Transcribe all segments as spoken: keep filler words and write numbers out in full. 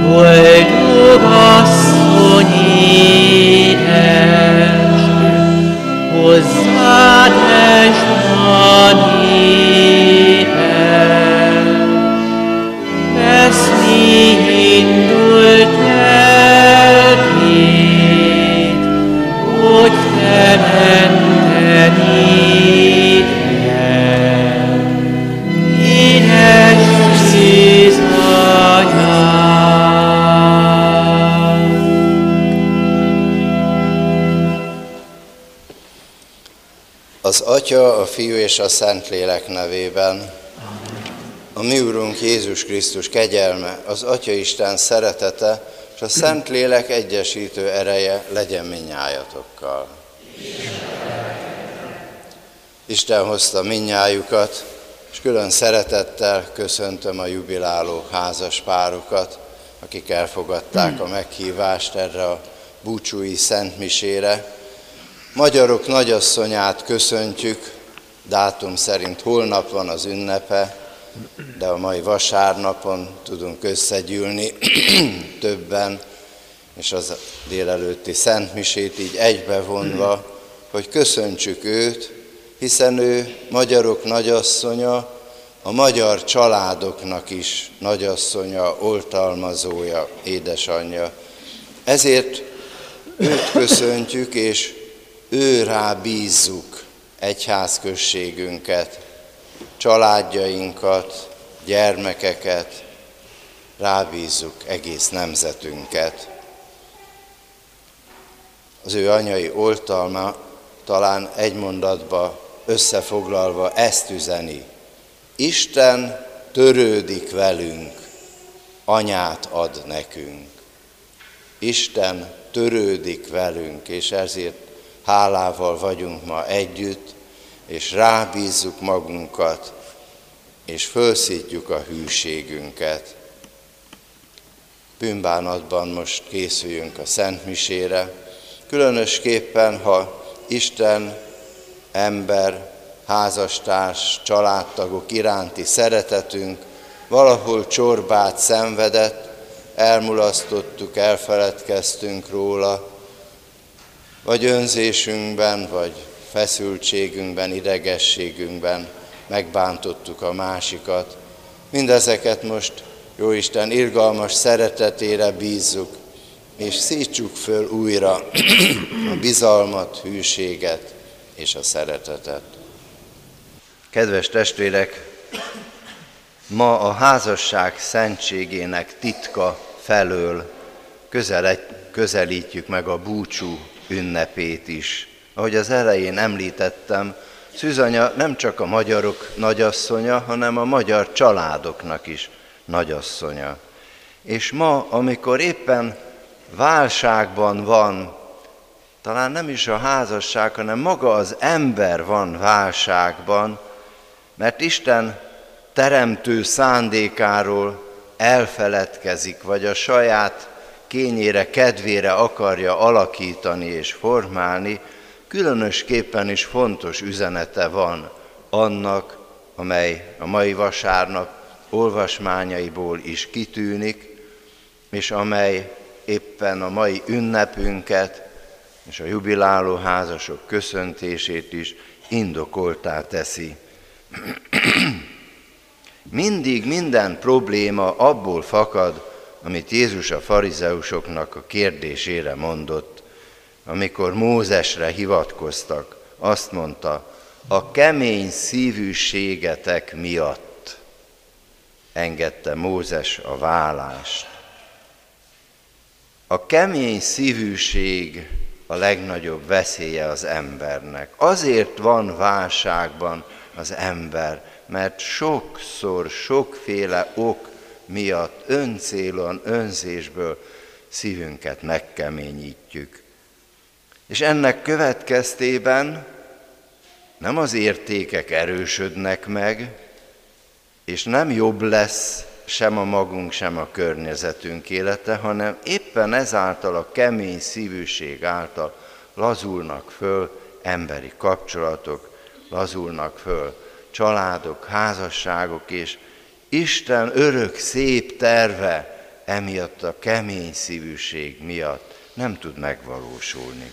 Boldog asszony édes, hozzád esma népes, veszni indult lelkét, hogy te mented édre, édes Jézus anyánk. Az Atya, a Fiú és a Szentlélek nevében. A mi Urunk Jézus Krisztus kegyelme, az Atya Isten szeretete és a Szentlélek egyesítő ereje legyen minnyájatokkal. Isten hozta minnyájukat, és külön szeretettel köszöntöm a jubiláló házas párokat, akik elfogadták a meghívást erre a búcsúi szentmisére. Magyarok nagyasszonyát köszöntjük, dátum szerint holnap van az ünnepe, de a mai vasárnapon tudunk összegyűlni többen, és az délelőtti szentmisét így egybevonva, hogy köszöntsük őt, hiszen ő magyarok nagyasszonya, a magyar családoknak is nagyasszonya, oltalmazója, édesanyja. Ezért őt köszöntjük, és ő rá bízzuk egyházközségünket, családjainkat, gyermekeket, rábízzuk egész nemzetünket. Az ő anyai oltalma talán egy mondatba összefoglalva ezt üzeni: Isten törődik velünk, anyát ad nekünk. Isten törődik velünk, és ezért hálával vagyunk ma együtt, és rábízzuk magunkat, és fölszítjuk a hűségünket. Bűnbánatban most készüljünk a szentmisére, különösképpen, ha Isten, ember, házastárs, családtagok iránti szeretetünk valahol csorbát szenvedett, elmulasztottuk, elfeledkeztünk róla, vagy önzésünkben, vagy feszültségünkben, idegességünkben megbántottuk a másikat. Mindezeket most Jóisten irgalmas szeretetére bízzuk, és szítsuk föl újra a bizalmat, hűséget és a szeretetet. Kedves testvérek, ma a házasság szentségének titka felől közelítjük meg a búcsú ünnepét is. Ahogy az elején említettem, Szűzanya nem csak a magyarok nagyasszonya, hanem a magyar családoknak is nagyasszonya. És ma, amikor éppen válságban van, talán nem is a házasság, hanem maga az ember van válságban, mert Isten teremtő szándékáról elfeledkezik, vagy a saját kényére, kedvére akarja alakítani és formálni, különösképpen is fontos üzenete van annak, amely a mai vasárnap olvasmányaiból is kitűnik, és amely éppen a mai ünnepünket és a jubiláló házasok köszöntését is indokoltá teszi. Mindig minden probléma abból fakad, amit Jézus a farizeusoknak a kérdésére mondott, amikor Mózesre hivatkoztak. Azt mondta, a kemény szívűségetek miatt engedte Mózes a vállást. A kemény szívűség a legnagyobb veszélye az embernek. Azért van válságban az ember, mert sokszor, sokféle ok miatt öncélon, önzésből szívünket megkeményítjük. És ennek következtében nem az értékek erősödnek meg, és nem jobb lesz sem a magunk, sem a környezetünk élete, hanem éppen ezáltal, a kemény szívűség által lazulnak föl emberi kapcsolatok, lazulnak föl családok, házasságok, és Isten örök szép terve emiatt a kemény szívűség miatt nem tud megvalósulni.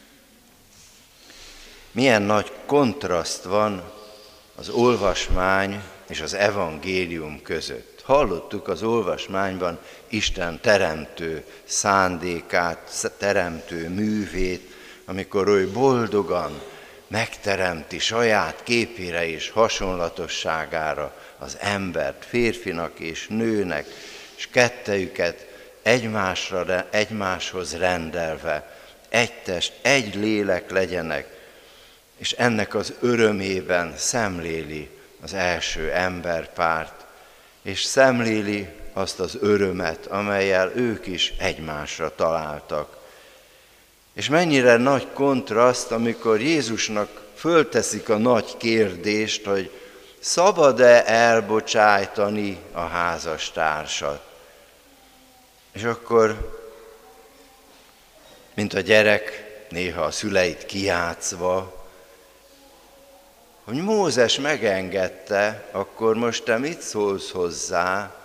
Milyen nagy kontraszt van az olvasmány és az evangélium között. Hallottuk az olvasmányban Isten teremtő szándékát, teremtő művét, amikor ő boldogan megteremti saját képére és hasonlatosságára az embert, férfinak és nőnek, és kettejüket egymásra, egymáshoz rendelve, egy test, egy lélek legyenek, és ennek az örömében szemléli az első emberpárt, és szemléli azt az örömet, amellyel ők is egymásra találtak. És mennyire nagy kontraszt, amikor Jézusnak fölteszik a nagy kérdést, hogy szabad-e elbocsájtani a házastársat. És akkor, mint a gyerek, néha a szüleit kijátszva, hogy Mózes megengedte, akkor most te mit szólsz hozzá,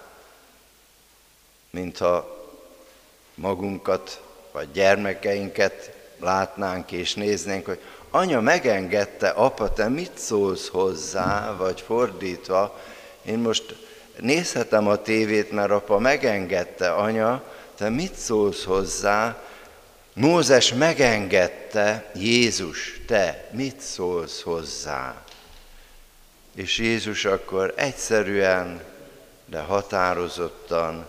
mintha magunkat vagy gyermekeinket látnánk és néznénk, hogy anya megengedte, apa, te mit szólsz hozzá, vagy fordítva, én most nézhetem a tévét, mert apa megengedte, anya, te mit szólsz hozzá? Mózes megengedte, Jézus, te mit szólsz hozzá? És Jézus akkor egyszerűen, de határozottan,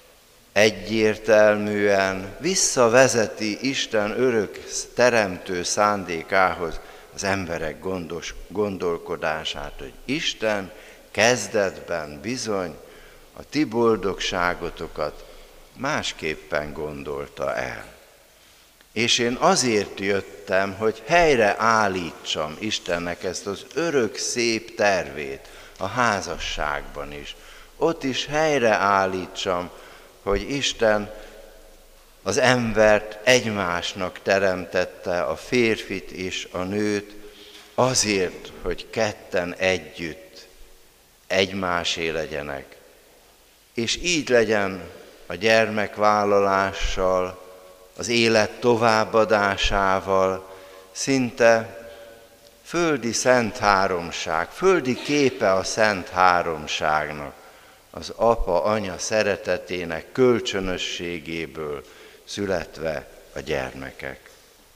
egyértelműen visszavezeti Isten örök teremtő szándékához az emberek gondos, gondolkodását, hogy Isten kezdetben bizony a ti boldogságotokat másképpen gondolta el. És én azért jöttem, hogy helyre állítsam Istennek ezt az örök szép tervét a házasságban is. Ott is helyre állítsam, hogy Isten az embert egymásnak teremtette, a férfit és a nőt, azért, hogy ketten együtt egymásé legyenek. És így legyen a gyermekvállalással, az élet továbbadásával, szinte földi szent háromság, földi képe a szent háromságnak, az apa-anya szeretetének kölcsönösségéből születve a gyermekek.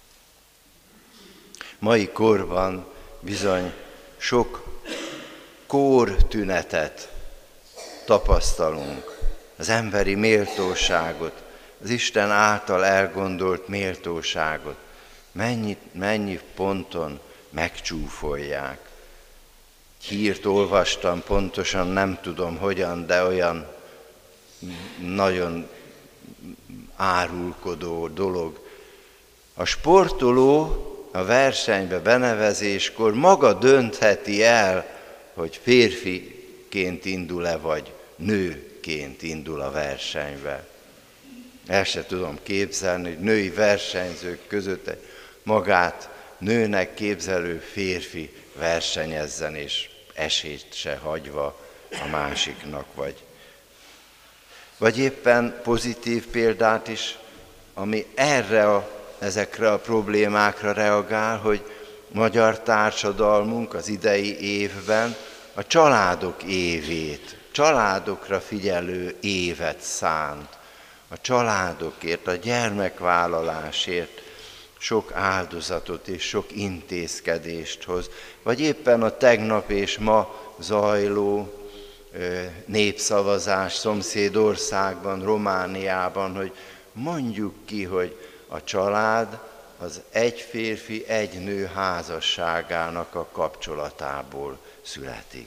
Mai korban bizony sok kórtünetet tapasztalunk, az emberi méltóságot, az Isten által elgondolt méltóságot mennyi, mennyi ponton megcsúfolják. Hírt olvastam, pontosan nem tudom hogyan, de olyan nagyon árulkodó dolog. A sportoló a versenybe benevezéskor maga döntheti el, hogy férfiként indul-e, vagy nőként indul a versenybe. El se tudom képzelni, hogy női versenyzők között egy magát nőnek képzelő férfi versenyezzen, és esélyt se hagyva a másiknak, vagy. Vagy éppen pozitív példát is, ami erre a, ezekre a problémákra reagál, hogy magyar társadalmunk az idei évben a családok évét, családokra figyelő évet szánt. A családokért, a gyermekvállalásért sok áldozatot és sok intézkedést hoz, vagy éppen a tegnap és ma zajló népszavazás szomszédországban, Romániában, hogy mondjuk ki, hogy a család az egy férfi, egy nő házasságának a kapcsolatából születik.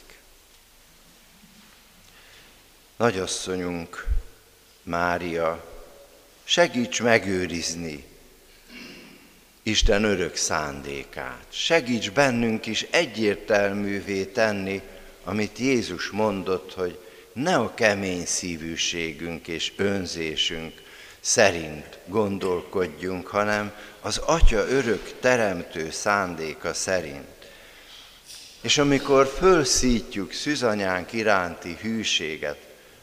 Nagyasszonyunk, Mária, segíts megőrizni Isten örök szándékát. Segíts bennünk is egyértelművé tenni, amit Jézus mondott, hogy ne a kemény szívűségünk és önzésünk szerint gondolkodjunk, hanem az Atya örök teremtő szándéka szerint. És amikor fölszítjuk szűzanyánk iránti hűséget,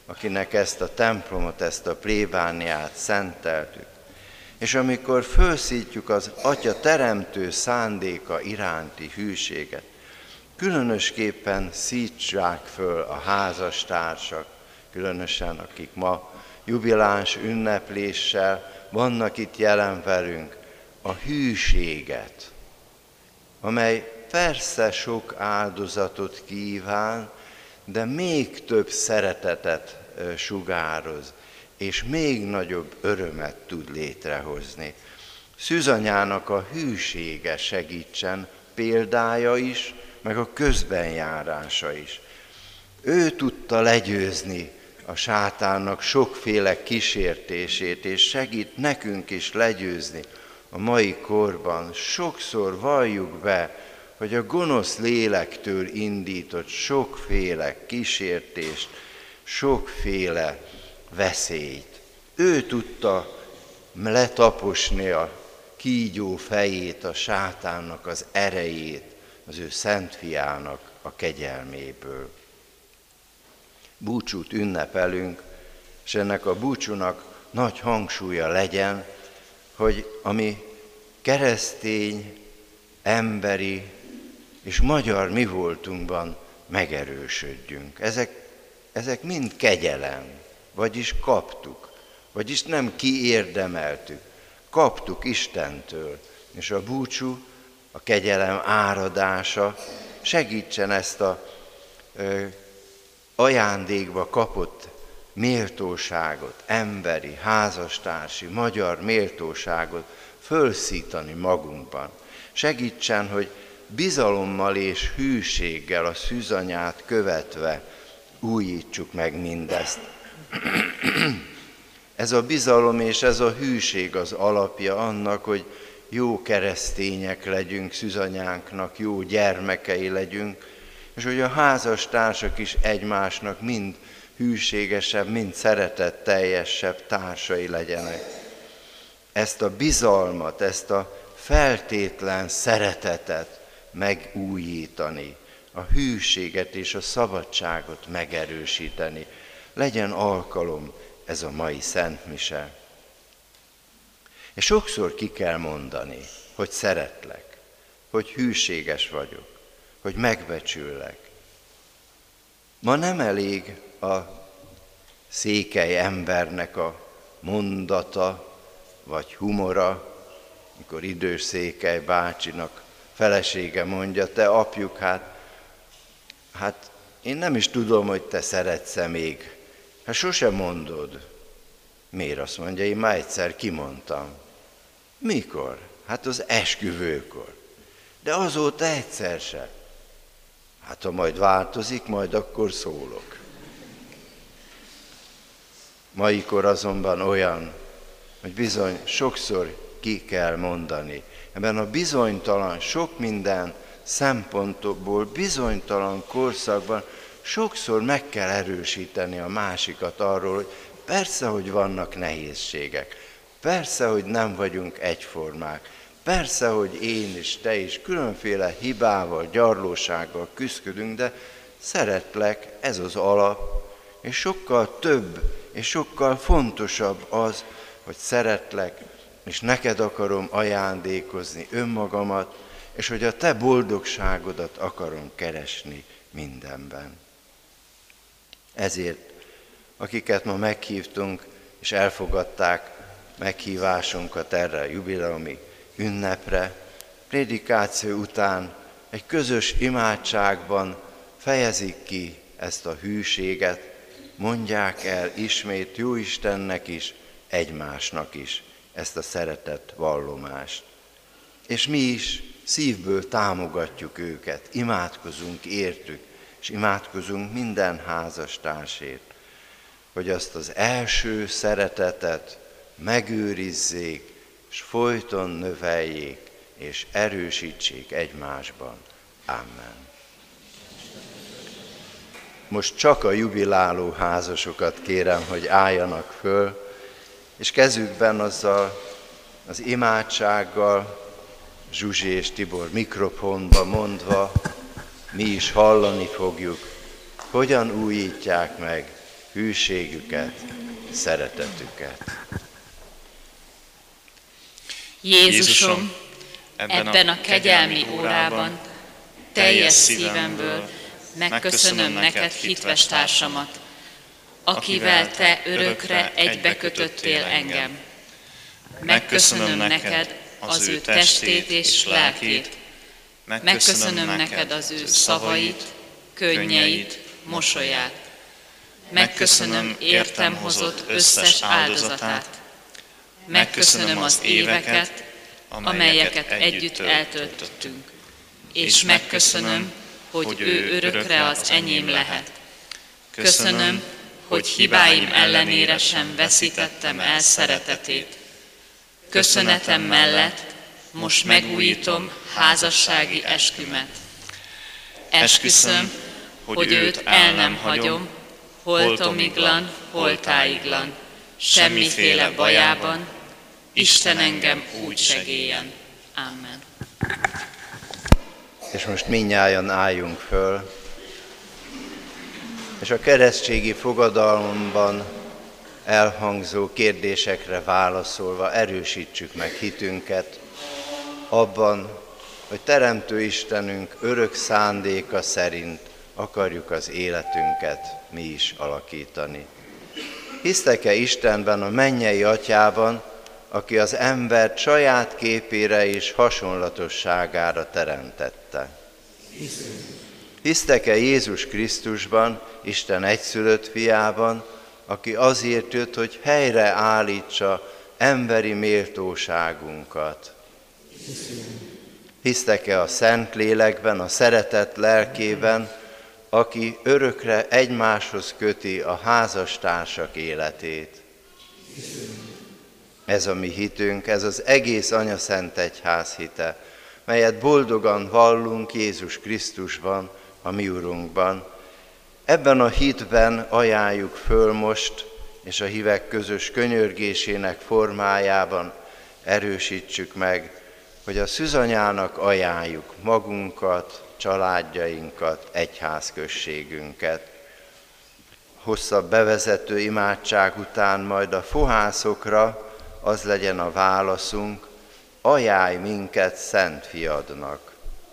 akinek ezt a templomot, ezt a plébániát szenteltük. És amikor felszítjuk az Atya teremtő szándéka iránti hűséget, különösképpen szítsák föl a házastársak, különösen akik ma jubiláns ünnepléssel vannak itt jelen velünk, a hűséget, amely persze sok áldozatot kíván, de még több szeretetet sugároz, és még nagyobb örömet tud létrehozni. Szűzanyának a hűsége segítsen, példája is, meg a közbenjárása is. Ő tudta legyőzni a sátánnak sokféle kísértését, és segít nekünk is legyőzni a mai korban. Sokszor valljuk be, hogy a gonosz lélektől indított sokféle kísértést, sokféle veszélyt. Ő tudta letaposni a kígyó fejét, a sátánnak az erejét, az ő szent fiának a kegyelméből. Búcsút ünnepelünk, és ennek a búcsúnak nagy hangsúlya legyen, hogy a mi keresztény, emberi és magyar mi voltunkban megerősödjünk. Ezek, ezek mind kegyelem, vagyis kaptuk, vagyis nem kiérdemeltük, kaptuk Istentől, és a búcsú, a kegyelem áradása segítsen ezt a ö, ajándékba kapott méltóságot, emberi, házastársi, magyar méltóságot fölszítani magunkban. Segítsen, hogy bizalommal és hűséggel a szűzanyát követve újítsuk meg mindezt. Ez a bizalom és ez a hűség az alapja annak, hogy jó keresztények legyünk, szűzanyánknak jó gyermekei legyünk, és hogy a házastársak is egymásnak mind hűségesebb, mind szeretetteljesebb társai legyenek. Ezt a bizalmat, ezt a feltétlen szeretetet megújítani, a hűséget és a szabadságot megerősíteni. Legyen alkalom ez a mai szentmise. És sokszor ki kell mondani, hogy szeretlek, hogy hűséges vagyok, hogy megbecsüllek. Ma nem elég a székely embernek a mondata vagy humora, mikor idős Székely bácsinak felesége mondja, te apjuk, hát, hát én nem is tudom, hogy te szeretsz-e még. Hát sosem mondod. Miért? Azt mondja, én már egyszer kimondtam. Mikor? Hát az esküvőkor. De azóta egyszer se. Hát ha majd változik, majd akkor szólok. Maikor azonban olyan, hogy bizony sokszor ki kell mondani. Ebben a bizonytalan, sok minden szempontból bizonytalan korszakban sokszor meg kell erősíteni a másikat arról, hogy persze, hogy vannak nehézségek, persze, hogy nem vagyunk egyformák, persze, hogy én és te is különféle hibával, gyarlósággal küzdködünk, de szeretlek, ez az alap, és sokkal több, és sokkal fontosabb az, hogy szeretlek, és neked akarom ajándékozni önmagamat, és hogy a te boldogságodat akarom keresni mindenben. Ezért, akiket ma meghívtunk, és elfogadták meghívásunkat erre a jubileumi ünnepre, prédikáció után egy közös imádságban fejezik ki ezt a hűséget, mondják el ismét Jóistennek is, egymásnak is ezt a szeretet vallomást. És mi is szívből támogatjuk őket, imádkozunk értük, és imádkozunk minden házastársért, hogy azt az első szeretetet megőrizzék, és folyton növeljék, és erősítsék egymásban. Amen. Most csak a jubiláló házasokat kérem, hogy álljanak föl, és kezükben azzal az imádsággal, Zsuzsi és Tibor mikrofonba mondva, mi is hallani fogjuk, hogyan újítják meg hűségüket, szeretetüket. Jézusom, ebben a kegyelmi órában teljes szívemből megköszönöm neked hitves társamat, akivel te örökre egybekötöttél engem. Megköszönöm neked az ő testét és lelkét, megköszönöm neked az ő szavait, könnyeit, mosolyát. Megköszönöm értem hozott összes áldozatát. Megköszönöm az éveket, amelyeket együtt eltöltöttünk. És megköszönöm, hogy ő örökre az enyém lehet. Köszönöm, hogy hibáim ellenére sem veszítettem el szeretetét. Köszönetem mellett most megújítom házassági eskümet. Esküszöm, hogy őt el nem hagyom, holtomiglan, holtáiglan, semmiféle bajában, Isten engem úgy segélyen. Amen. És most mindnyájan álljunk föl, és a keresztségi fogadalomban elhangzó kérdésekre válaszolva erősítsük meg hitünket abban, hogy Teremtő Istenünk örök szándéka szerint akarjuk az életünket mi is alakítani. Hisztek-e Istenben, a mennyei Atyában, aki az embert saját képére és hasonlatosságára teremtette? Hisztek-e Jézus Krisztusban, Isten egyszülött fiában, aki azért jött, hogy helyreállítsa emberi méltóságunkat? Hisztek-e a Szentlélekben, a szeretet lelkében, aki örökre egymáshoz köti a házastársak életét? Ez a mi hitünk, ez az egész Anyaszent Egyház hite, melyet boldogan vallunk Jézus Krisztusban, a mi Urunkban. Ebben a hitben ajánljuk föl most, és a hívek közös könyörgésének formájában erősítsük meg, hogy a szűzanyának ajánljuk magunkat, családjainkat, egyházközségünket. Hosszabb bevezető imádság után majd a fohászokra az legyen a válaszunk: ajánlj minket Szent Fiadnak.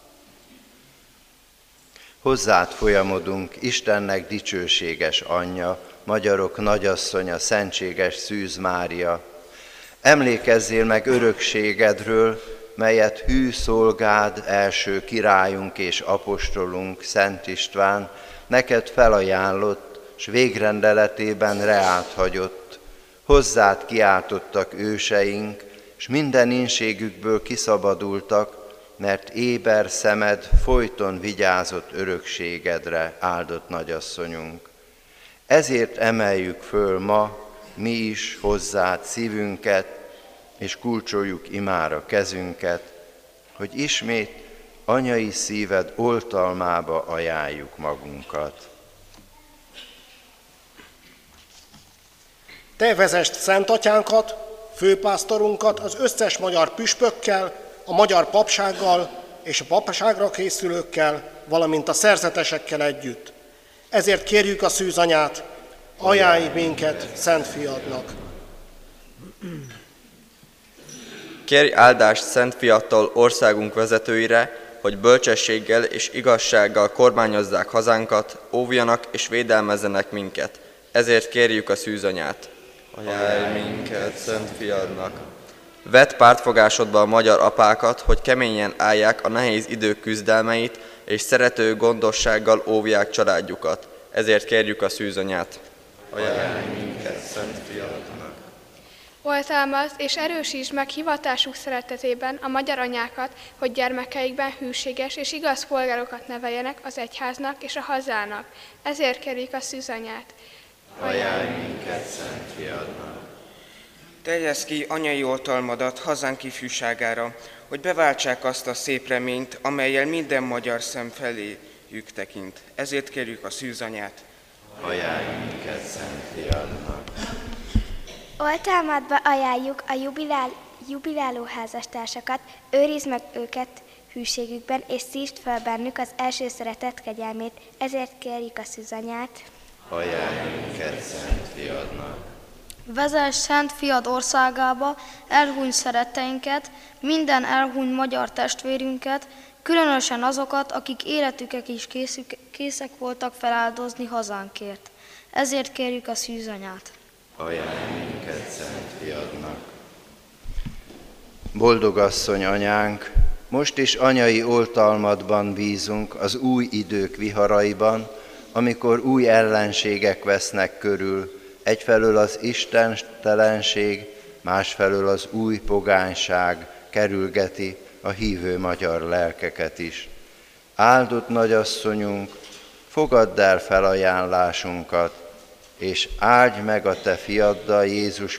Hozzád folyamodunk, Istennek dicsőséges anyja, magyarok nagyasszonya, szentséges Szűz Mária. Emlékezzél meg örökségedről, melyet hű szolgád, első királyunk és apostolunk, Szent István neked felajánlott, s végrendeletében reát hagyott. Hozzád kiáltottak őseink, s minden ínségükből kiszabadultak, mert éber szemed folyton vigyázott örökségedre, áldott nagyasszonyunk. Ezért emeljük föl ma mi is hozzád szívünket, és kulcsoljuk imára kezünket, hogy ismét anyai szíved oltalmába ajánljuk magunkat. Te vezesd Szent Atyánkat, főpásztorunkat az összes magyar püspökkel, a magyar papsággal és a papságra készülőkkel, valamint a szerzetesekkel együtt. Ezért kérjük a Szűzanyát, ajánlj minket Szent Fiadnak. Kérj áldást Szent Fiattól országunk vezetőire, hogy bölcsességgel és igazsággal kormányozzák hazánkat, óvjanak és védelmezzenek minket. Ezért kérjük a Szűzanyát. Ajánlj minket Szent Fiadnak. Vedd pártfogásodba a magyar apákat, hogy keményen állják a nehéz idők küzdelmeit, és szerető gondossággal óvják családjukat. Ezért kérjük a Szűzanyát. Ajánlj minket Szent Fiadnak. Oltalmazd és erősítsd meg hivatásuk szeretetében a magyar anyákat, hogy gyermekeikben hűséges és igaz polgárokat neveljenek az egyháznak és a hazának. Ezért kérjük a Szűzanyát. Ajánlj minket Szent Fiadnak. Terjeszd ki anyai oltalmadat hazánk ifjúságára, hogy beváltsák azt a szép reményt, amellyel minden magyar szem feléjük tekint. Ezért kérjük a Szűzanyát. Ajánlj minket Szent Fiadnak. Oltalmadba ajánljuk a jubilál, jubiláló házastársakat, őrizd meg őket hűségükben, és szívd fel bennük az első szeretet kegyelmét. Ezért kérjük a Szűzanyát. Ajánlj minket Szent Fiadnak. Vezess Szent Fiad országába elhunyt szeretteinket, minden elhunyt magyar testvérünket, különösen azokat, akik életüket is készük, készek voltak feláldozni hazánkért. Ezért kérjük a szűzanyát. Ajánlj minket Szent Fiadnak. Boldog asszony anyánk, most is anyai oltalmadban bízunk az új idők viharaiban, amikor új ellenségek vesznek körül, egyfelől az istentelenség, másfelől az új pogányság kerülgeti a hívő magyar lelkeket is. Áldott nagyasszonyunk, fogadd el felajánlásunkat, és áldj meg a te fiaddal, Jézus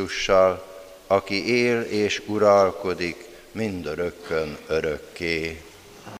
Krisztussal, aki él és uralkodik mindörökkön örökké.